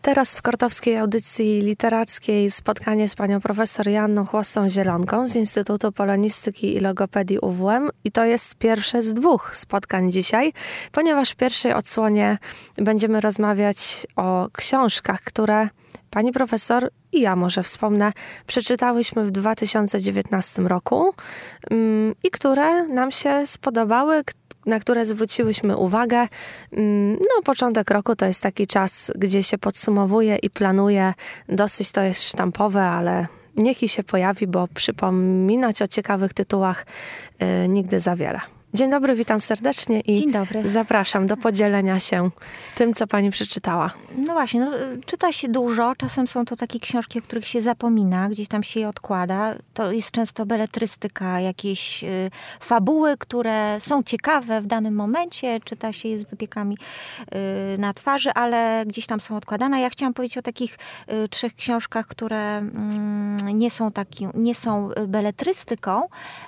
teraz w Kortowskiej Audycji Literackiej spotkanie z panią profesor Joanną Chłostą-Zielonką z Instytutu Polonistyki i Logopedii UWM. I to jest pierwsze z 2 spotkań dzisiaj, ponieważ w pierwszej odsłonie będziemy rozmawiać o książkach, które pani profesor i ja może wspomnę, przeczytałyśmy w 2019 roku i które nam się spodobały, na które zwróciłyśmy uwagę. No, początek roku to jest taki czas, gdzie się podsumowuje i planuje. Dosyć to jest sztampowe, ale niech i się pojawi, bo przypominać o ciekawych tytułach nigdy za wiele. Dzień dobry, witam serdecznie i Dzień dobry. Zapraszam do podzielenia się tym, co pani przeczytała. No właśnie, czyta się dużo, czasem są to takie książki, o których się zapomina, gdzieś tam się je odkłada. To jest często beletrystyka, jakieś fabuły, które są ciekawe w danym momencie, czyta się je z wypiekami na twarzy, ale gdzieś tam są odkładane. Ja chciałam powiedzieć o takich 3 książkach, które nie są beletrystyką,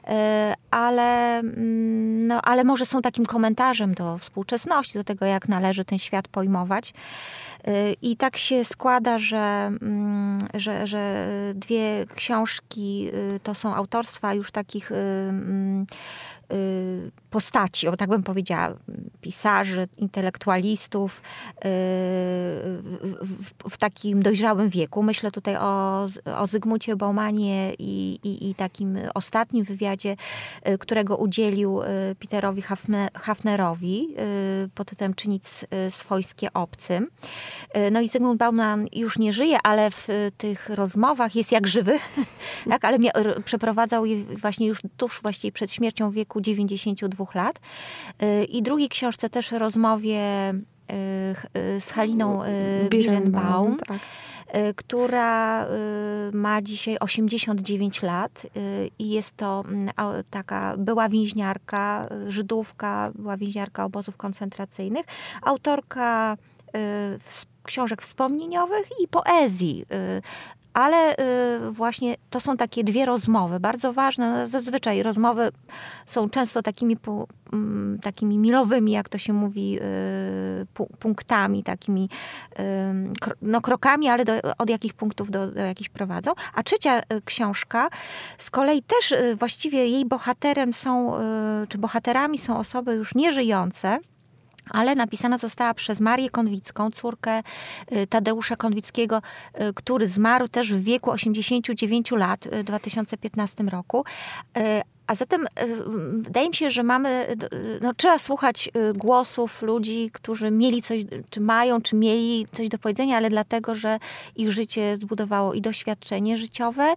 ale może są takim komentarzem do współczesności, do tego, jak należy ten świat pojmować. I tak się składa, że 2 książki to są autorstwa już takich postaci, tak bym powiedziała, pisarzy, intelektualistów w takim dojrzałym wieku. Myślę tutaj o Zygmuncie Baumanie i takim ostatnim wywiadzie, którego udzielił Peterowi Hafnerowi pod tytułem Czy nic swojskie obcym. No i Zygmunt Bauman już nie żyje, ale w tych rozmowach jest jak żywy, tak? Ale przeprowadzał je właśnie już tuż właściwie przed śmiercią w wieku 92 lat. I drugiej książce też rozmowie z Haliną Birnbaum, tak, która ma dzisiaj 89 lat i jest to taka była więźniarka, Żydówka, była więźniarka obozów koncentracyjnych, autorka książek wspomnieniowych i poezji. Ale właśnie to są takie 2 rozmowy, bardzo ważne. Zazwyczaj rozmowy są często takimi milowymi, jak to się mówi, punktami, takimi krokami, ale od jakich punktów do jakich prowadzą. A 3. książka z kolei też właściwie jej bohaterem czy bohaterami są osoby już nieżyjące, ale napisana została przez Marię Konwicką, córkę Tadeusza Konwickiego, który zmarł też w wieku 89 lat w 2015 roku. A zatem wydaje mi się, że trzeba słuchać głosów ludzi, którzy mieli coś, czy mieli coś do powiedzenia, ale dlatego, że ich życie zbudowało i doświadczenie życiowe,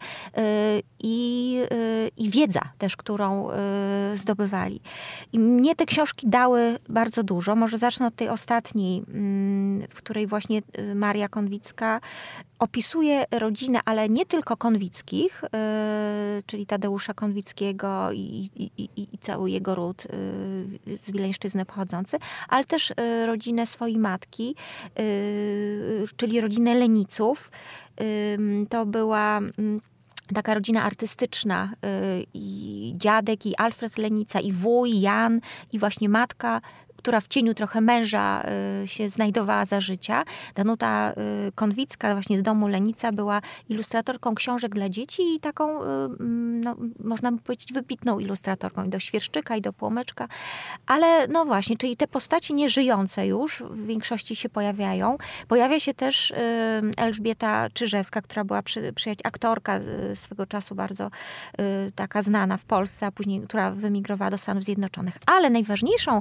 i wiedza też, którą zdobywali. I mnie te książki dały bardzo dużo. Może zacznę od tej ostatniej, w której właśnie Maria Konwicka opisuje rodzinę, ale nie tylko Konwickich, czyli Tadeusza Konwickiego i cały jego ród z Wileńszczyzny pochodzący, ale też rodzinę swojej matki, czyli rodzinę Leniców. To była taka rodzina artystyczna, i dziadek, i Alfred Lenica, i wuj, Jan, i właśnie matka, która w cieniu trochę męża się znajdowała za życia. Danuta Konwicka właśnie z domu Lenica była ilustratorką książek dla dzieci i taką, można by powiedzieć, wybitną ilustratorką i do Świerszczyka, i do Płomyczka. Ale no właśnie, czyli te postaci nieżyjące już w większości się pojawiają. Pojawia się też Elżbieta Czyżewska, która była aktorka swego czasu bardzo taka znana w Polsce, a później, która wymigrowała do Stanów Zjednoczonych. Ale najważniejszą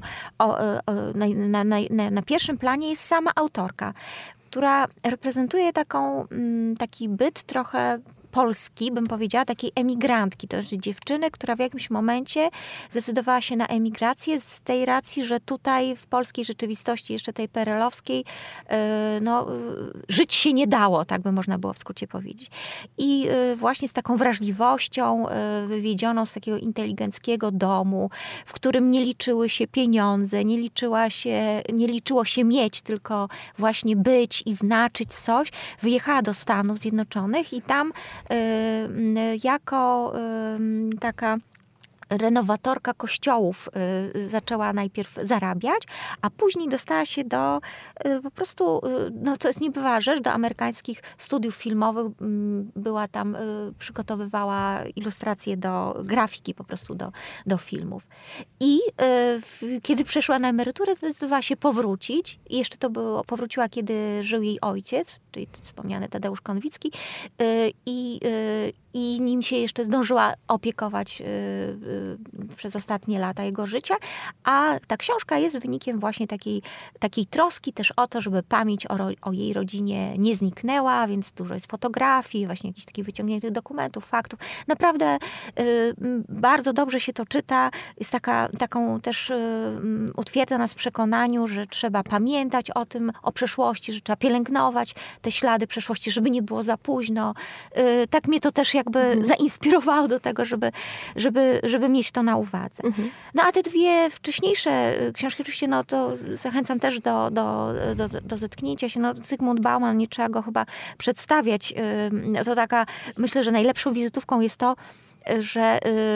na pierwszym planie jest sama autorka, która reprezentuje taki byt trochę Polski, bym powiedziała, takiej emigrantki, to znaczy dziewczyny, która w jakimś momencie zdecydowała się na emigrację z tej racji, że tutaj w polskiej rzeczywistości, jeszcze tej perelowskiej, żyć się nie dało, tak by można było w skrócie powiedzieć. I właśnie z taką wrażliwością wywiedzioną z takiego inteligenckiego domu, w którym nie liczyły się pieniądze, nie liczyło się mieć, tylko właśnie być i znaczyć coś, wyjechała do Stanów Zjednoczonych i tam jako taka renowatorka kościołów zaczęła najpierw zarabiać, a później dostała się do po prostu, no co jest niebywała rzecz, do amerykańskich studiów filmowych. Była tam, przygotowywała ilustracje do grafiki po prostu do filmów. I kiedy przeszła na emeryturę, zdecydowała się powrócić. I jeszcze powróciła, kiedy żył jej ojciec, czyli wspomniany Tadeusz Konwicki. I nim się jeszcze zdążyła opiekować przez ostatnie lata jego życia. A ta książka jest wynikiem właśnie takiej troski też o to, żeby pamięć o jej rodzinie nie zniknęła, więc dużo jest fotografii, właśnie jakichś takich wyciągniętych dokumentów, faktów. Naprawdę bardzo dobrze się to czyta. Jest taką też utwierdza nas w przekonaniu, że trzeba pamiętać o tym, o przeszłości, że trzeba pielęgnować te ślady przeszłości, żeby nie było za późno. Tak mnie to też jakby zainspirowało do tego, żeby mieć to na uwadze. No a te dwie wcześniejsze książki, oczywiście, no to zachęcam też do zetknięcia się. No, Zygmunt Bauman, nie trzeba go chyba przedstawiać. To taka, myślę, że najlepszą wizytówką jest to, że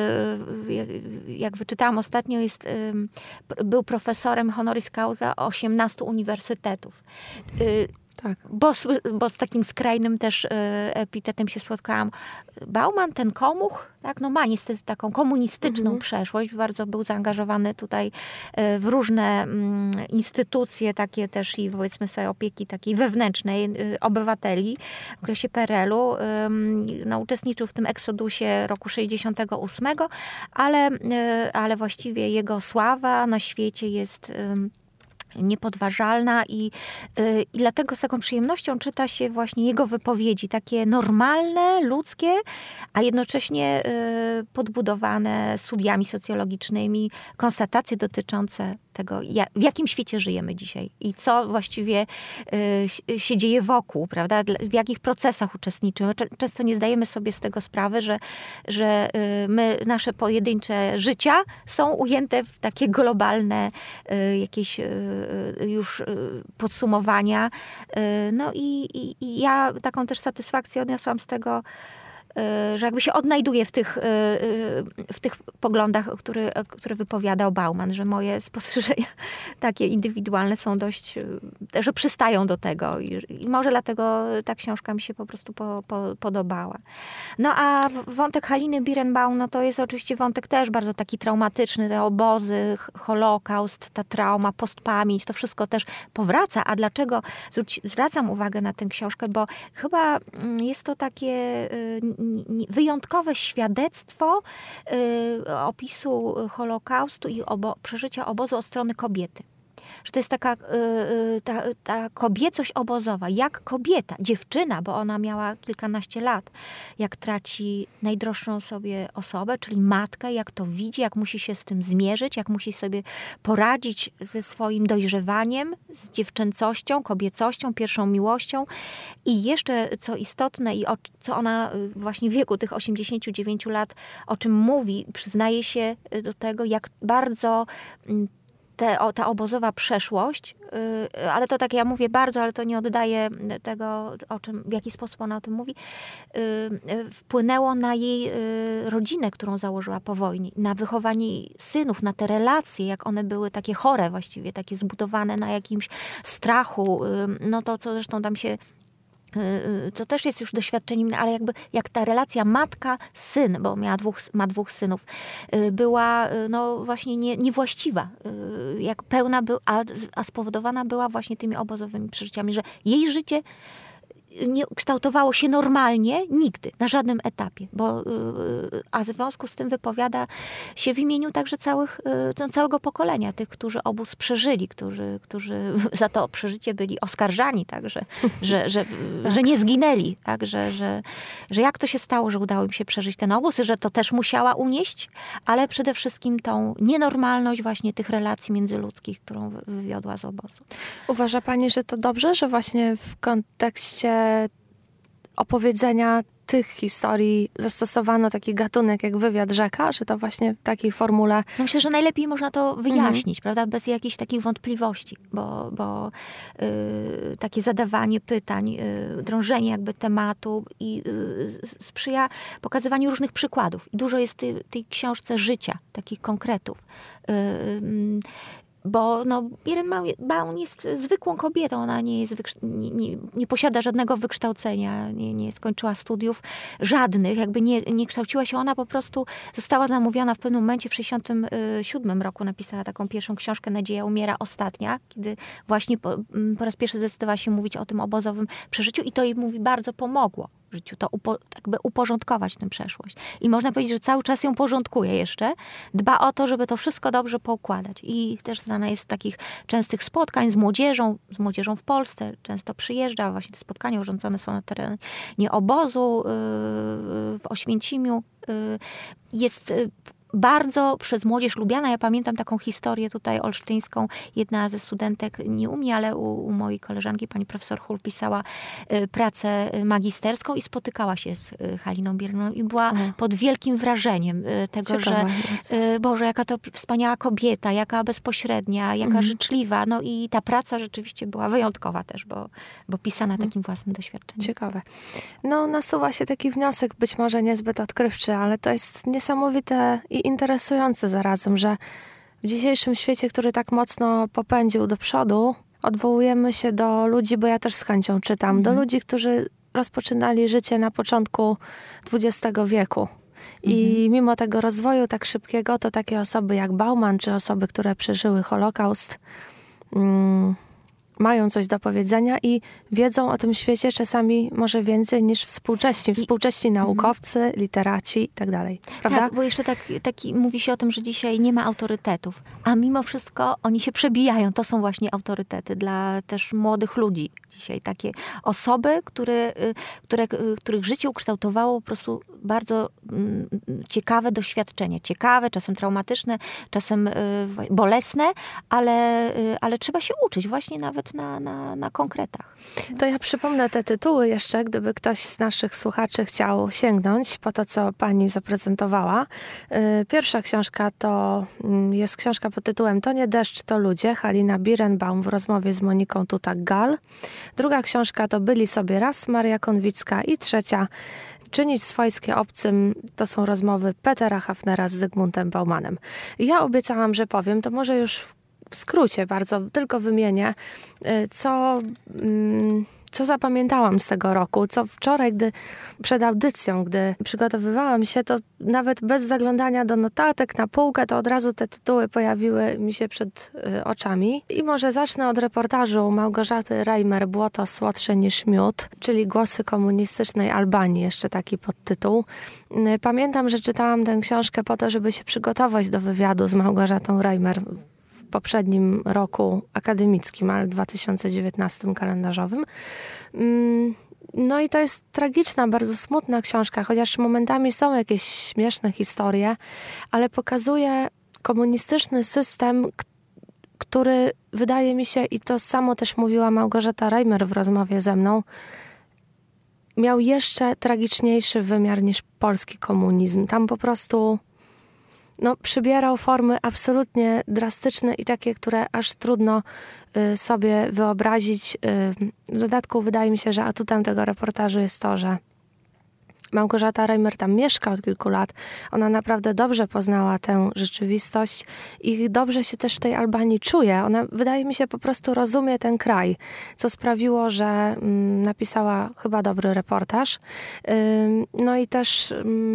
jak wyczytałam ostatnio, był profesorem honoris causa 18 uniwersytetów. Tak. Bo z takim skrajnym też epitetem się spotkałam. Bauman, ten komuch, tak, no ma niestety taką komunistyczną przeszłość. Bardzo był zaangażowany tutaj w różne instytucje, takie też i powiedzmy sobie opieki takiej wewnętrznej obywateli w okresie PRL-u. No, uczestniczył w tym eksodusie roku 68, ale właściwie jego sława na świecie jest niepodważalna i dlatego z taką przyjemnością czyta się właśnie jego wypowiedzi, takie normalne, ludzkie, a jednocześnie podbudowane studiami socjologicznymi, konstatacje dotyczące tego, w jakim świecie żyjemy dzisiaj i co właściwie się dzieje wokół, prawda? W jakich procesach uczestniczymy. Często nie zdajemy sobie z tego sprawy, że nasze pojedyncze życia są ujęte w takie globalne jakieś już podsumowania. No i ja taką też satysfakcję odniosłam z tego, że jakby się odnajduje w tych poglądach, które wypowiadał Bauman, że moje spostrzeżenia takie indywidualne są dość, że przystają do tego i może dlatego ta książka mi się po prostu podobała. No a wątek Haliny Birenbaum, no to jest oczywiście wątek też bardzo taki traumatyczny, te obozy, Holokaust, ta trauma, postpamięć, to wszystko też powraca. A dlaczego zwracam uwagę na tę książkę? Bo chyba jest to takie wyjątkowe świadectwo opisu Holokaustu i przeżycia obozu od strony kobiety. Że to jest taka ta kobiecość obozowa. Jak kobieta, dziewczyna, bo ona miała kilkanaście lat, jak traci najdroższą sobie osobę, czyli matkę, jak to widzi, jak musi się z tym zmierzyć, jak musi sobie poradzić ze swoim dojrzewaniem, z dziewczęcością, kobiecością, pierwszą miłością. I jeszcze, co istotne i co ona właśnie w wieku tych 89 lat, o czym mówi, przyznaje się do tego, jak bardzo ta obozowa przeszłość, ale to tak ja mówię bardzo, ale to nie oddaje tego, w jaki sposób ona o tym mówi, wpłynęło na jej rodzinę, którą założyła po wojnie, na wychowanie synów, na te relacje, jak one były takie chore właściwie, takie zbudowane na jakimś strachu, no to co zresztą tam się co też jest już doświadczeniem, ale jak ta relacja matka-syn, bo ma dwóch synów, była no właśnie niewłaściwa, jak pełna a spowodowana była właśnie tymi obozowymi przeżyciami, że jej życie nie kształtowało się normalnie nigdy, na żadnym etapie, a w związku z tym wypowiada się w imieniu także całego pokolenia, tych, którzy obóz przeżyli, którzy za to przeżycie byli oskarżani, tak, że nie zginęli, tak, że jak to się stało, że udało im się przeżyć ten obóz, że to też musiała unieść, ale przede wszystkim tą nienormalność właśnie tych relacji międzyludzkich, którą wywiodła z obozu. Uważa pani, że to dobrze, że właśnie w kontekście opowiedzenia tych historii zastosowano taki gatunek jak wywiad rzeka, że to właśnie w takiej formule... No myślę, że najlepiej można to wyjaśnić, prawda? Bez jakichś takich wątpliwości, bo takie zadawanie pytań, drążenie jakby tematu i sprzyja pokazywaniu różnych przykładów. I dużo jest w tej książce życia, takich konkretów. Bo Irene Baun jest zwykłą kobietą, ona nie jest nie posiada żadnego wykształcenia, nie skończyła studiów żadnych, jakby nie kształciła się, ona po prostu została zamówiona w pewnym momencie w 1967 roku, napisała taką pierwszą książkę Nadzieja umiera ostatnia, kiedy właśnie po raz pierwszy zdecydowała się mówić o tym obozowym przeżyciu i to jej bardzo pomogło w życiu, to jakby uporządkować tę przeszłość. I można powiedzieć, że cały czas ją porządkuje jeszcze, dba o to, żeby to wszystko dobrze poukładać. I też znana jest z takich częstych spotkań z młodzieżą w Polsce. Często przyjeżdża, właśnie te spotkania urządzone są na terenie obozu w Oświęcimiu. Jest bardzo przez młodzież lubiana. Ja pamiętam taką historię tutaj olsztyńską. Jedna ze studentek, nie u mnie, ale u mojej koleżanki, pani profesor Hul, pisała pracę magisterską i spotykała się z Haliną Bierną i była pod wielkim wrażeniem tego, Ciekawe, że Boże, jaka to wspaniała kobieta, jaka bezpośrednia, jaka życzliwa. No i ta praca rzeczywiście była wyjątkowa też, bo pisana takim własnym doświadczeniem. Ciekawe. Nasuwa się taki wniosek, być może niezbyt odkrywczy, ale to jest niesamowite i interesujące zarazem, że w dzisiejszym świecie, który tak mocno popędził do przodu, odwołujemy się do ludzi, bo ja też z chęcią czytam, do ludzi, którzy rozpoczynali życie na początku XX wieku. I mimo tego rozwoju tak szybkiego, to takie osoby jak Bauman, czy osoby, które przeżyły Holokaust, mają coś do powiedzenia i wiedzą o tym świecie czasami może więcej niż współcześni naukowcy, literaci i tak dalej. Prawda? Tak, bo jeszcze taki mówi się o tym, że dzisiaj nie ma autorytetów, a mimo wszystko oni się przebijają. To są właśnie autorytety dla też młodych ludzi dzisiaj. Takie osoby, których życie ukształtowało po prostu bardzo ciekawe doświadczenie. Ciekawe, czasem traumatyczne, czasem bolesne, ale trzeba się uczyć właśnie nawet na konkretach. To ja przypomnę te tytuły jeszcze, gdyby ktoś z naszych słuchaczy chciał sięgnąć po to, co pani zaprezentowała. Pierwsza książka to jest książka pod tytułem To nie deszcz, to ludzie. Halina Birenbaum w rozmowie z Moniką Tutak-Gal. Druga książka to Byli sobie raz, Maria Konwicka. I trzecia Czynić swojskie obcym, to są rozmowy Petera Hafnera z Zygmuntem Baumanem. Ja obiecałam, że powiem, to może już w skrócie bardzo tylko wymienię, co zapamiętałam z tego roku, co wczoraj, przed audycją, gdy przygotowywałam się, to nawet bez zaglądania do notatek na półkę, to od razu te tytuły pojawiły mi się przed oczami. I może zacznę od reportażu Małgorzaty Reimer Błoto słodsze niż miód, czyli Głosy komunistycznej Albanii, jeszcze taki podtytuł. Pamiętam, że czytałam tę książkę po to, żeby się przygotować do wywiadu z Małgorzatą Reimer w poprzednim roku akademickim, ale 2019 kalendarzowym. No i to jest tragiczna, bardzo smutna książka, chociaż momentami są jakieś śmieszne historie, ale pokazuje komunistyczny system, który wydaje mi się, i to samo też mówiła Małgorzata Reimer w rozmowie ze mną, miał jeszcze tragiczniejszy wymiar niż polski komunizm. Tam po prostu przybierał formy absolutnie drastyczne i takie, które aż trudno sobie wyobrazić. W dodatku wydaje mi się, że atutem tego reportażu jest to, że Małgorzata Reimer tam mieszka od kilku lat. Ona naprawdę dobrze poznała tę rzeczywistość i dobrze się też w tej Albanii czuje. Ona, wydaje mi się, po prostu rozumie ten kraj, co sprawiło, że napisała chyba dobry reportaż. No i też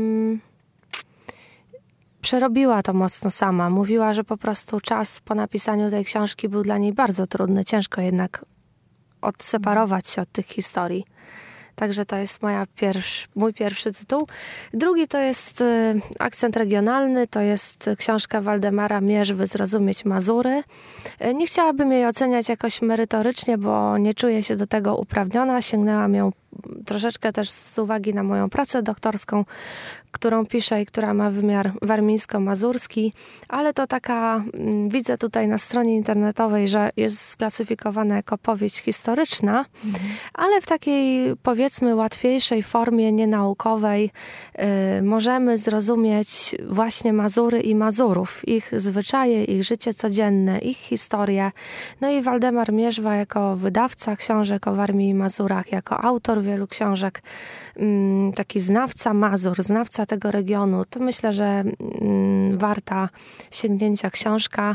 przerobiła to mocno sama. Mówiła, że po prostu czas po napisaniu tej książki był dla niej bardzo trudny. Ciężko jednak odseparować się od tych historii. Także to jest mój pierwszy tytuł. Drugi to jest Akcent regionalny, to jest książka Waldemara Mierzwy Zrozumieć Mazury. Nie chciałabym jej oceniać jakoś merytorycznie, bo nie czuję się do tego uprawniona. Sięgnęłam ją troszeczkę też z uwagi na moją pracę doktorską, którą piszę i która ma wymiar warmińsko-mazurski, ale to taka, widzę tutaj na stronie internetowej, że jest sklasyfikowana jako powieść historyczna, ale w takiej, powiedzmy, łatwiejszej formie, nienaukowej możemy zrozumieć właśnie Mazury i Mazurów, ich zwyczaje, ich życie codzienne, ich historię. No i Waldemar Mierzwa jako wydawca książek o Warmii i Mazurach, jako autor wielu książek, taki znawca Mazur, znawca tego regionu, to myślę, że warta sięgnięcia książka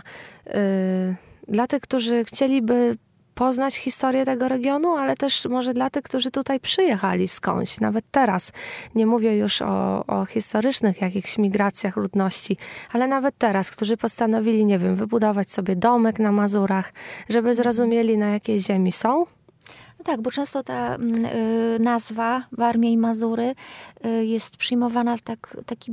dla tych, którzy chcieliby poznać historię tego regionu, ale też może dla tych, którzy tutaj przyjechali skądś, nawet teraz. Nie mówię już o historycznych jakichś migracjach ludności, ale nawet teraz, którzy postanowili, nie wiem, wybudować sobie domek na Mazurach, żeby zrozumieli, na jakiej ziemi są. No tak, bo często ta nazwa Warmia i Mazury jest przyjmowana w taki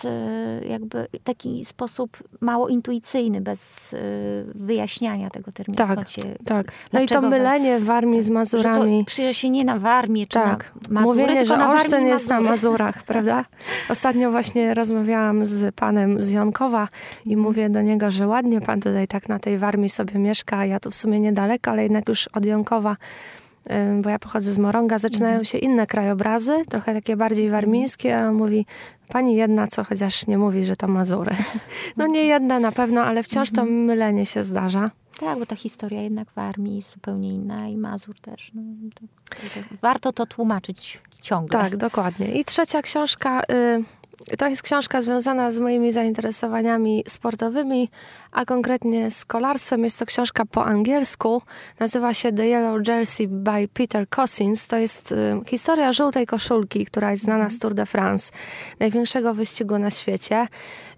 taki sposób mało intuicyjny, bez wyjaśniania tego terminu. Tak. No i to mylenie Warmii z Mazurami. Że to przyjrze się nie na Warmię czy na Mazury, mówienie, tylko że na Olsztyn jest Mazury. na Mazurach, prawda? Ostatnio właśnie rozmawiałam z panem z Jonkowa i mówię do niego, że ładnie pan tutaj tak na tej Warmii sobie mieszka, ja tu w sumie niedaleko, ale jednak już od Jonkowa, bo ja pochodzę z Morąga, zaczynają się inne krajobrazy, trochę takie bardziej warmińskie, a on mówi, pani jedna, co chociaż nie mówi, że to Mazury. No nie jedna na pewno, ale wciąż to mylenie się zdarza. Tak, bo ta historia jednak Warmii jest zupełnie inna i Mazur też. No, warto to tłumaczyć ciągle. Tak, dokładnie. I trzecia książka, to jest książka związana z moimi zainteresowaniami sportowymi, a konkretnie z kolarstwem. Jest to książka po angielsku. Nazywa się The Yellow Jersey by Peter Cossins. To jest historia żółtej koszulki, która jest znana z Tour de France, największego wyścigu na świecie.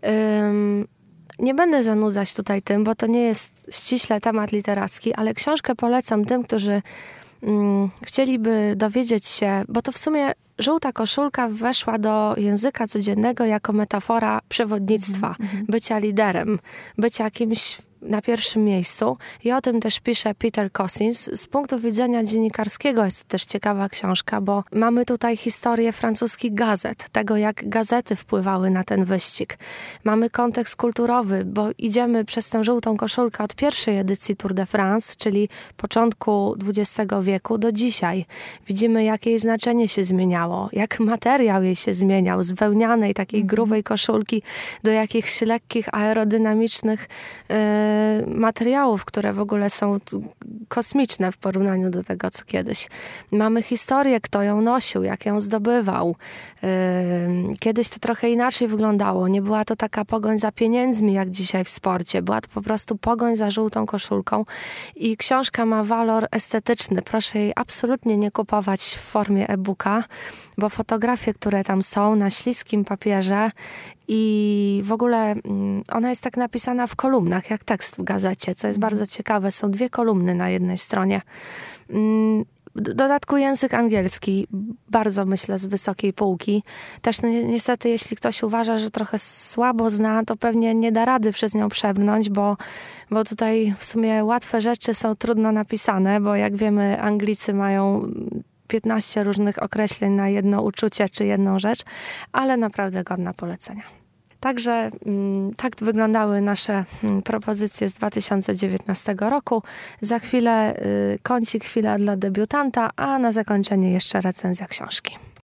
Nie będę zanudzać tutaj tym, bo to nie jest ściśle temat literacki, ale książkę polecam tym, którzy chcieliby dowiedzieć się, bo to w sumie żółta koszulka weszła do języka codziennego jako metafora przewodnictwa, bycia liderem, bycia kimś na pierwszym miejscu. I o tym też pisze Peter Cossins. Z punktu widzenia dziennikarskiego jest to też ciekawa książka, bo mamy tutaj historię francuskich gazet, tego jak gazety wpływały na ten wyścig. Mamy kontekst kulturowy, bo idziemy przez tę żółtą koszulkę od pierwszej edycji Tour de France, czyli początku XX wieku do dzisiaj. Widzimy, jakie jej znaczenie się zmieniało, jak materiał jej się zmieniał z wełnianej, takiej grubej koszulki do jakichś lekkich, aerodynamicznych materiałów, które w ogóle są kosmiczne w porównaniu do tego, co kiedyś. Mamy historię, kto ją nosił, jak ją zdobywał. Kiedyś to trochę inaczej wyglądało. Nie była to taka pogoń za pieniędzmi, jak dzisiaj w sporcie. Była to po prostu pogoń za żółtą koszulką i książka ma walor estetyczny. Proszę jej absolutnie nie kupować w formie e-booka, bo fotografie, które tam są na śliskim papierze i w ogóle ona jest tak napisana w kolumnach, jak tekst w gazecie, co jest bardzo ciekawe. Są 2 kolumny na jednej stronie. W dodatku język angielski, bardzo myślę z wysokiej półki. Też no, niestety, jeśli ktoś uważa, że trochę słabo zna, to pewnie nie da rady przez nią przebrnąć, bo tutaj w sumie łatwe rzeczy są trudno napisane, bo jak wiemy, Anglicy mają 15 różnych określeń na jedno uczucie czy jedną rzecz, ale naprawdę godna polecenia. Także tak wyglądały nasze propozycje z 2019 roku. Za chwilę kącik, chwila dla debiutanta, a na zakończenie jeszcze recenzja książki.